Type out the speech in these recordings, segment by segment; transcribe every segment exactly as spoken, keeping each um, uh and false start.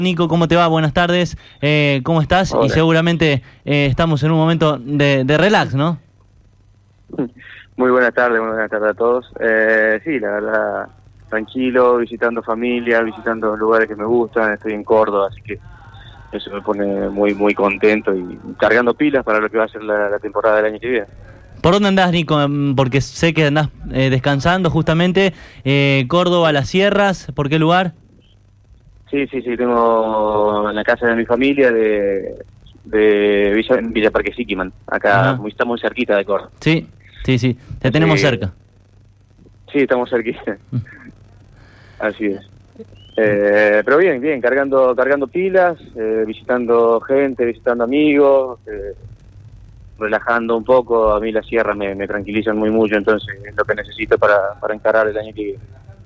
Nico, ¿cómo te va? Buenas tardes. Eh, ¿Cómo estás? Hola. Y seguramente eh, estamos en un momento de, de relax, ¿no? Muy buenas tardes, muy buenas tardes a todos. Eh, sí, la verdad, tranquilo, visitando familia, visitando lugares que me gustan. Estoy en Córdoba, así que eso me pone muy muy contento y cargando pilas para lo que va a ser la, la temporada del año que viene. ¿Por dónde andás, Nico? Mm, Porque sé que andás eh, descansando justamente. Eh, Córdoba, las Sierras, ¿por qué lugar? Sí, sí, sí, tengo en la casa de mi familia de, de Villa, Villa Parque Siquiman, acá Ajá. muy, está muy cerquita de Córdoba. Sí, sí, sí. Te Así tenemos que- cerca. Sí, estamos cerquita. Así es. Eh, pero bien, bien, cargando cargando pilas, eh, visitando gente, visitando amigos, eh, relajando un poco. A mí las sierras me, me tranquilizan muy mucho, entonces es lo que necesito para, para encarar el año que viene.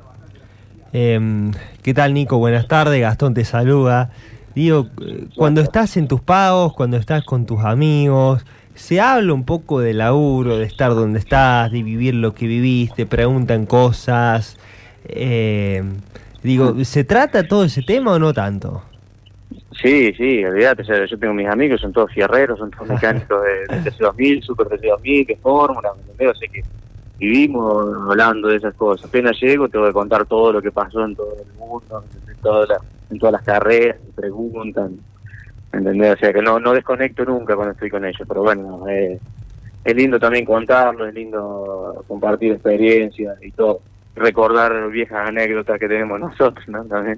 Eh, ¿Qué tal, Nico? Buenas tardes, Gastón te saluda. Digo, eh, cuando estás en tus pagos, cuando estás con tus amigos, se habla un poco de laburo, de estar donde estás, de vivir lo que viviste, preguntan cosas. Eh, digo, ¿se trata todo ese tema o no tanto? Sí, sí, olvídate, o sea, yo tengo mis amigos, son todos fierreros, son todos mecánicos de, de T C dos mil, Super T C dos mil, de Fórmula, ¿me entendés? O sea que vivimos hablando de esas cosas. Apenas llego, tengo que contar todo lo que pasó en todo el mundo, en todas las, en todas las carreras, me preguntan, ¿me entendés? O sea que no, no desconecto nunca cuando estoy con ellos, pero bueno, eh, es lindo también contarlo, es lindo compartir experiencias y todo, recordar viejas anécdotas que tenemos nosotros, ¿no? También.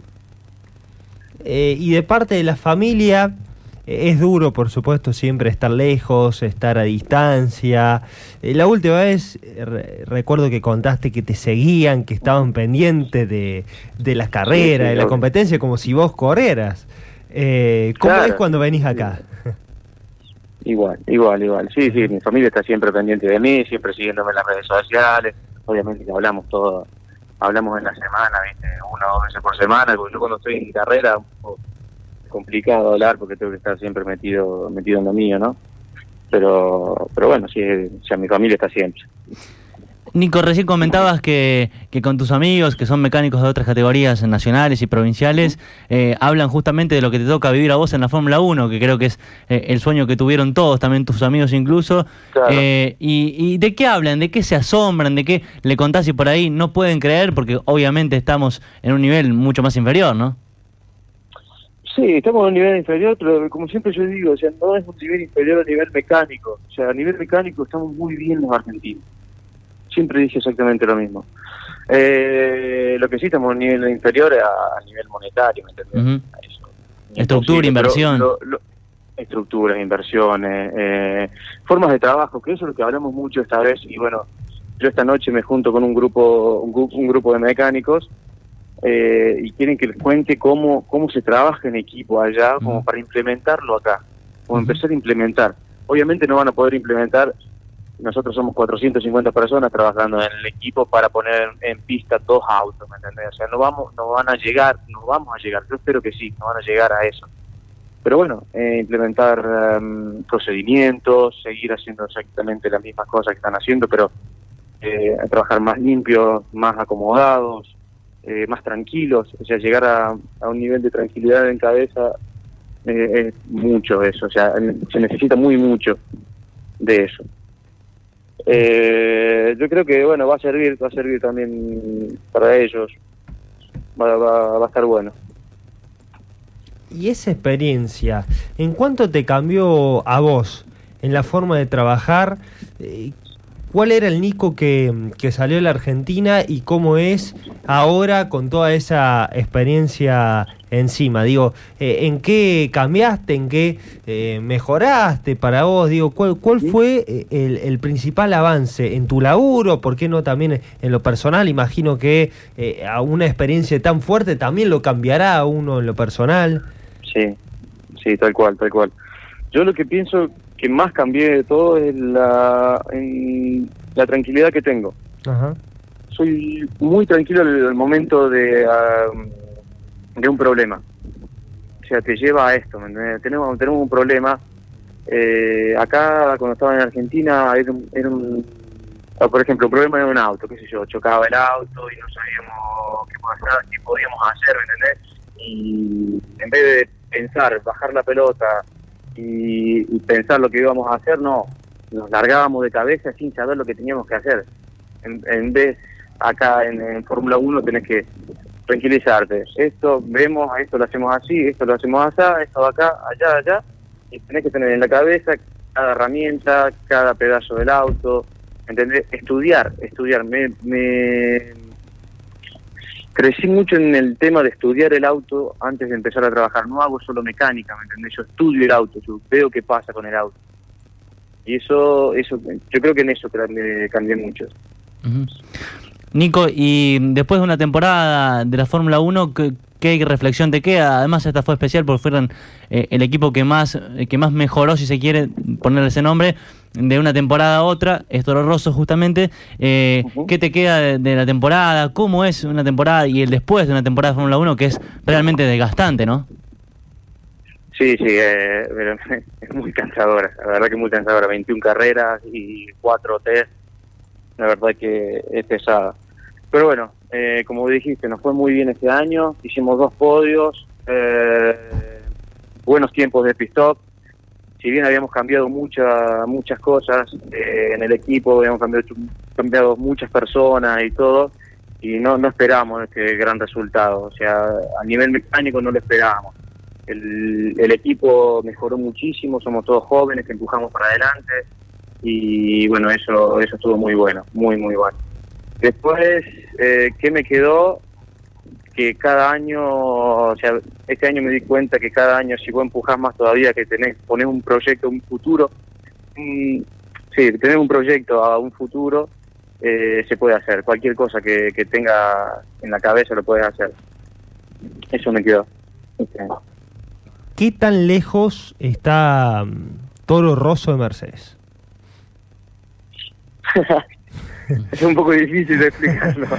Eh, y de parte de la familia, eh, es duro, por supuesto, siempre estar lejos, estar a distancia. Eh, la última vez, eh, re- recuerdo que contaste que te seguían, que estaban pendientes de, de las carreras, Sí, sí, de la obvio. competencia, como si vos corrieras. Eh, ¿Cómo Claro. es cuando venís acá? Igual, igual, igual. Sí, sí, mi familia está siempre pendiente de mí, siempre siguiéndome en las redes sociales. Obviamente que hablamos todo, hablamos en la semana, ¿viste? Una o dos veces por semana, porque yo cuando estoy en carrera, un poco complicado hablar porque tengo que estar siempre metido metido en lo mío, ¿no? Pero pero bueno, sí, o sea, mi familia está siempre. Nico, recién comentabas que, que con tus amigos, que son mecánicos de otras categorías nacionales y provinciales, eh, hablan justamente de lo que te toca vivir a vos en la Fórmula uno, que creo que es eh, el sueño que tuvieron todos, también tus amigos incluso. Claro. Eh, y, ¿Y de qué hablan? ¿De qué se asombran? ¿De qué le contás y por ahí no pueden creer? Porque obviamente estamos en un nivel mucho más inferior, ¿no? Sí, estamos a un nivel inferior, pero como siempre yo digo, o sea, no es un nivel inferior a nivel mecánico. O sea, a nivel mecánico estamos muy bien los argentinos. Siempre dije exactamente lo mismo. Eh, lo que sí estamos a un nivel inferior a, a nivel monetario, ¿me entendés? Ujú. Eso. Estructura, Imposible, pero inversión. lo- lo- estructuras, inversiones, eh, formas de trabajo, que eso es lo que hablamos mucho esta vez. Y bueno, yo esta noche me junto con un grupo, un, gru- un grupo de mecánicos eh, y quieren que les cuente cómo cómo se trabaja en equipo allá, como Ujú. para implementarlo acá, como Ujú. empezar a implementar. Obviamente no van a poder implementar. Nosotros somos cuatrocientas cincuenta personas trabajando en el equipo para poner en pista dos autos, ¿me entendés? O sea, no vamos, no van a llegar, no vamos a llegar, yo espero que sí, no van a llegar a eso. Pero bueno, eh, implementar um, procedimientos, seguir haciendo exactamente las mismas cosas que están haciendo, pero eh, trabajar más limpios, más acomodados, eh, más tranquilos, o sea, llegar a, a un nivel de tranquilidad en cabeza eh, es mucho eso, o sea, se necesita muy mucho de eso. Eh, yo creo que bueno va a servir, va a servir también para ellos, va, va, va a estar bueno. Y esa experiencia, ¿en cuánto te cambió a vos en la forma de trabajar? Eh, ¿Cuál era el Nico que, que salió de la Argentina y cómo es ahora con toda esa experiencia encima? Digo, eh, ¿en qué cambiaste? ¿En qué eh, mejoraste para vos? Digo, ¿cuál, cuál fue eh, el, el principal avance en tu laburo? ¿Por qué no también en lo personal? Imagino que eh, a una experiencia tan fuerte también lo cambiará a uno en lo personal. Sí, sí, tal cual, tal cual. Yo lo que pienso que más cambié de todo es la, en la tranquilidad que tengo. Ajá. Soy muy tranquilo al, al momento de, uh, de un problema. O sea, te lleva a esto, ¿me entendés? Tenemos, tenemos un problema. Eh, acá, cuando estaba en Argentina, era un, era un o, por ejemplo, un problema de un auto, qué sé yo, chocaba el auto y no sabíamos qué, pasaba, qué podíamos hacer, ¿me entendés? y en vez de pensar, bajar la pelota y, y pensar lo que íbamos a hacer, no, nos largábamos de cabeza sin saber lo que teníamos que hacer. En, en vez, acá en, en Fórmula uno tenés que tranquilizarte, esto vemos, esto lo hacemos así, esto lo hacemos allá, esto va acá, allá, allá, y tenés que tener en la cabeza cada herramienta, cada pedazo del auto, ¿entendés? Estudiar, estudiar, me... me crecí mucho en el tema de estudiar el auto antes de empezar a trabajar. No hago solo mecánica, ¿me entendés? Yo estudio el auto, yo veo qué pasa con el auto. Y eso, eso yo creo que en eso me cambié mucho. Uh-huh. Nico, y después de una temporada de la Fórmula uno, ¿qué, qué reflexión te queda? Además, esta fue especial porque fueron eh, el equipo que más, eh, que más mejoró, si se quiere ponerle ese nombre, de una temporada a otra, es Toro Rosso justamente. Eh, uh-huh. ¿Qué te queda de, de la temporada? ¿Cómo es una temporada y el después de una temporada de Fórmula uno que es realmente desgastante, no? Sí, sí, eh, pero es muy cansadora, la verdad que es muy cansadora. veintiuna carreras y cuatro test, la verdad que es pesada. Pero bueno, eh, como dijiste, nos fue muy bien este año, hicimos dos podios, eh, buenos tiempos de pit stop. Si bien habíamos cambiado muchas muchas cosas eh, en el equipo, habíamos cambiado, cambiado muchas personas y todo, y no no esperábamos este gran resultado. O sea, a nivel mecánico no lo esperábamos. El, el equipo mejoró muchísimo, somos todos jóvenes que empujamos para adelante, y bueno, eso eso estuvo muy bueno, muy muy bueno. Después, eh, ¿qué me quedó? Que cada año, o sea, este año me di cuenta que cada año si vos empujás más todavía, que tenés, ponés un proyecto, un futuro, un, sí, tenés un proyecto a un futuro, eh, se puede hacer, cualquier cosa que, que tenga en la cabeza lo puedes hacer. Eso me quedó. Okay. ¿Qué tan lejos está um, Toro Rosso de Mercedes? Es un poco difícil de explicarlo.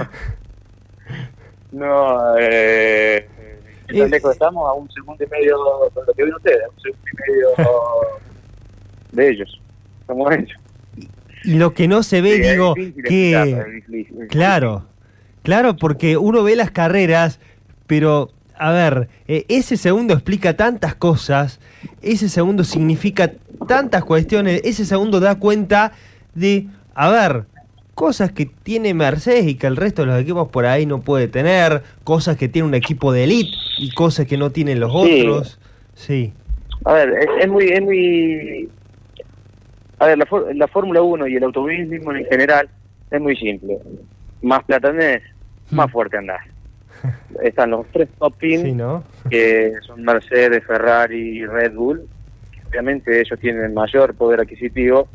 No, eh, ¿qué tan lejos estamos? A un segundo y medio de lo que ven ustedes, a un segundo y medio de ellos, somos ellos. Y lo que no se ve, sí, digo, que... Claro, claro, porque uno ve las carreras, pero, a ver, eh, ese segundo explica tantas cosas, ese segundo significa tantas cuestiones, ese segundo da cuenta de, a ver... cosas que tiene Mercedes y que el resto de los equipos por ahí no puede tener, cosas que tiene un equipo de elite y cosas que no tienen los sí. otros. Sí. A ver, es, es muy... Es muy... A ver, la, la Fórmula uno y el automovilismo en general es muy simple. Más plata tenés, hmm. más fuerte andás. Están los tres top teams, sí, ¿no? Que son Mercedes, Ferrari y Red Bull. Que obviamente ellos tienen mayor poder adquisitivo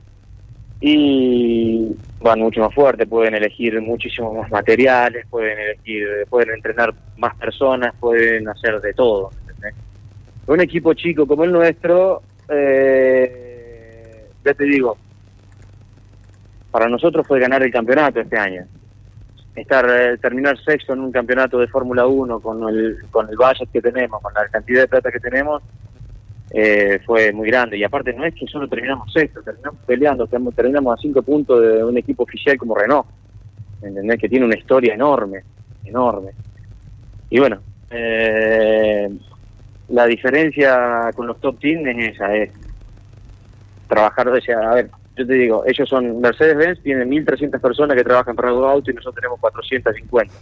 y van mucho más fuerte, pueden elegir muchísimos más materiales, pueden elegir, pueden entrenar más personas, pueden hacer de todo, ¿entendés? Un equipo chico como el nuestro, eh, ya te digo, para nosotros fue ganar el campeonato este año. Estar eh, terminar sexto en un campeonato de Fórmula uno con el con el budget que tenemos, con la cantidad de plata que tenemos, Eh, fue muy grande. Y aparte no es que solo terminamos sexto, terminamos peleando, terminamos a cinco puntos de un equipo oficial como Renault, ¿entendés? Que tiene una historia enorme, enorme. Y bueno, eh, la diferencia con los top teams es esa, es trabajar, o sea, a ver, yo te digo, ellos son, Mercedes-Benz tiene mil trescientas personas que trabajan para los autos y nosotros tenemos cuatrocientas cincuenta.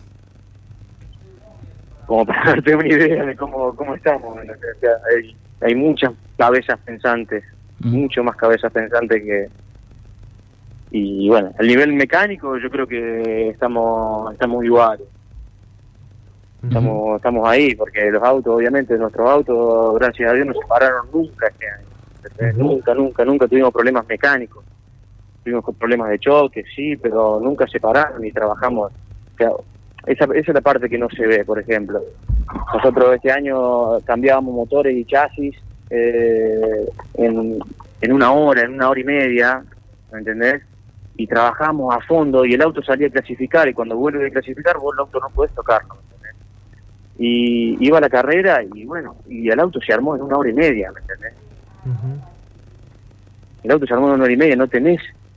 Como para darte una idea de cómo, cómo estamos, ¿no? O sea, hay, hay muchas cabezas pensantes, mm. mucho más cabezas pensantes que... Y bueno, al nivel mecánico yo creo que estamos estamos iguales. Estamos mm. estamos ahí, porque los autos, obviamente, nuestros autos, gracias a Dios, no se pararon nunca este año. Mm. Nunca, nunca, nunca tuvimos problemas mecánicos. Tuvimos problemas de choque, sí, pero nunca se pararon y trabajamos. O sea, esa, esa es la parte que no se ve, por ejemplo. Nosotros este año cambiábamos motores y chasis eh, en, en una hora, en una hora y media, ¿me entendés? Y trabajamos a fondo y el auto salía a clasificar, y cuando vuelve a clasificar vos el auto no podés tocarlo, ¿me entendés? Y iba a la carrera y bueno, y el auto se armó en una hora y media, ¿me entendés? Uh-huh. El auto se armó en una hora y media, no tenés,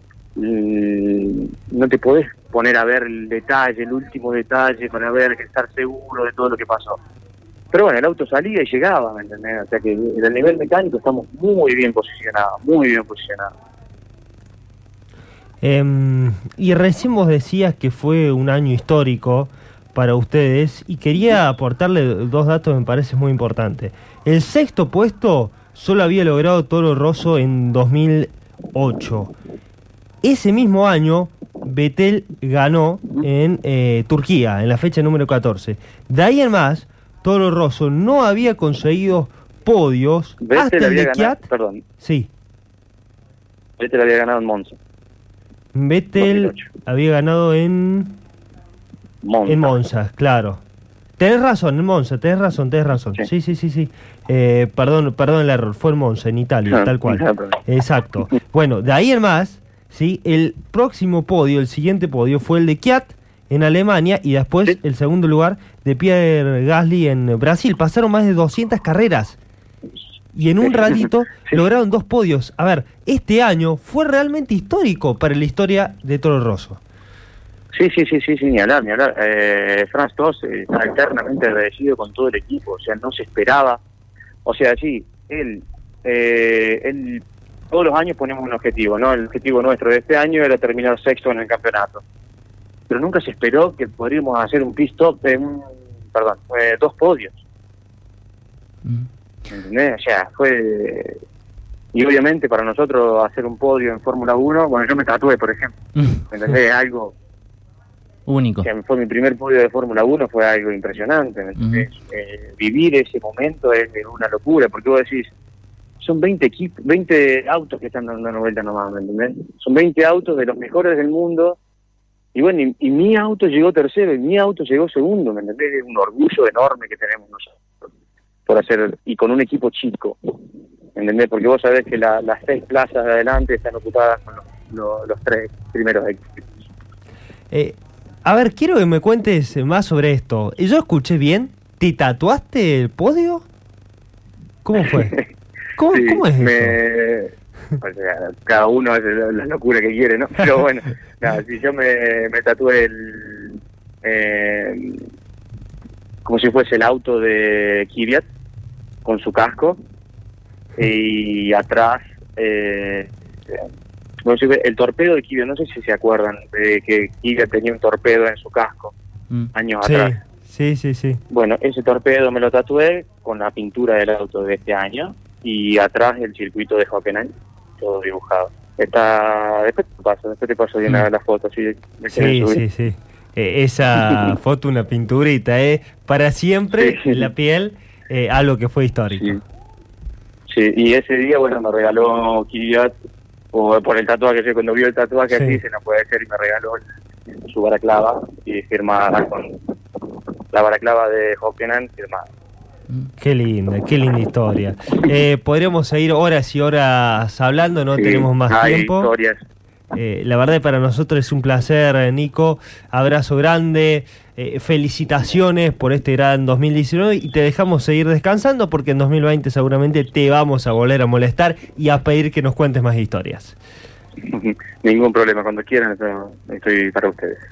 no te podés poner a ver el detalle, el último detalle, para ver, estar seguro de todo lo que pasó. Pero bueno, el auto salía y llegaba, ¿me entendés? O sea que en el nivel mecánico estamos muy bien posicionados, muy bien posicionados. Eh, y recién vos decías que fue un año histórico para ustedes y quería aportarle dos datos que me parece muy importantes. El sexto puesto solo había logrado Toro Rosso en dos mil ocho. Ese mismo año Vettel ganó en eh, Turquía, en la fecha número catorce. De ahí en más, Toro Rosso no había conseguido podios Vettel hasta el había de ganado, Kvyat. perdón, Sí. Vettel había ganado en Monza. Vettel dos mil ocho. había ganado en... Monza. En Monza, claro. Tenés razón, en Monza, tenés razón, tenés razón. Sí, Sí. sí, sí, sí. Eh, perdón, perdón el error, fue en Monza, en Italia, No, tal cual. no hay problema. Exacto. Bueno, de ahí en más, sí, el próximo podio, el siguiente podio fue el de Kvyat en Alemania y después Sí. el segundo lugar de Pierre Gasly en Brasil. Pasaron más de doscientas carreras y en un ratito Sí. lograron dos podios. A ver, este año fue realmente histórico para la historia de Toro Rosso. Sí, sí, sí, sí, sí, ni hablar, ni hablar. Eh, Franz Tost eh, está eternamente agradecido con todo el equipo, o sea, no se esperaba. O sea, sí, él, eh, él, todos los años ponemos un objetivo, ¿no? El objetivo nuestro de este año era terminar sexto en el campeonato. Pero nunca se esperó que podríamos hacer un pit stop de un, perdón, eh, dos podios. Mm. ¿Entendés? O sea, fue... Y obviamente para nosotros hacer un podio en Fórmula uno, bueno, yo me tatué, por ejemplo. ¿Me entendés? Algo... Único. O sea, fue mi primer podio de Fórmula uno, fue algo impresionante. ¿Me entendés? Uh-huh. eh, vivir ese momento es, es una locura, porque vos decís, son veinte equipos, veinte autos que están dando una vuelta nomás, ¿me entendés? Son veinte autos de los mejores del mundo, y bueno, y, y mi auto llegó tercero, y mi auto llegó segundo, ¿me entendés? Es un orgullo enorme que tenemos nosotros, por hacer, y con un equipo chico, ¿me entendés? Porque vos sabés que la, las seis plazas de adelante están ocupadas con los, los, los tres primeros equipos. Eh... A ver, quiero que me cuentes más sobre esto. ¿Yo escuché bien? ¿Te tatuaste el podio? ¿Cómo fue? ¿Cómo, sí, ¿cómo es me... eso? O sea, cada uno hace la locura que quiere, ¿no? Pero bueno, nada, si yo me, me tatué el... Eh, como si fuese el auto de Kvyat, con su casco, y atrás... Eh, Bueno, el torpedo de Kvyat, no sé si se acuerdan de que Kvyat tenía un torpedo en su casco mm. años sí, atrás. Sí, sí, sí. Bueno, ese torpedo me lo tatué con la pintura del auto de este año y atrás el circuito de Hockenheim, todo dibujado. Está, después te paso, después te paso bien mm. la foto. Si sí, sí, sí. Eh, esa foto, una pinturita, ¿eh? Para siempre sí. en la piel, eh, algo que fue histórico. Sí. sí, y ese día, bueno, me regaló Kvyat, o por el tatuaje, que cuando vio el tatuaje sí. así, se no puede ser, y me regaló su balaclava y firmada con la balaclava de Hockenheim firmada. Qué linda, qué linda historia. Eh, podríamos seguir horas y horas hablando, no sí, tenemos más hay tiempo. Historias. Eh, la verdad para nosotros es un placer, Nico. Abrazo grande, eh, felicitaciones por este gran dos mil diecinueve y te dejamos seguir descansando porque en dos mil veinte seguramente te vamos a volver a molestar y a pedir que nos cuentes más historias. Ningún problema, cuando quieran estoy para ustedes.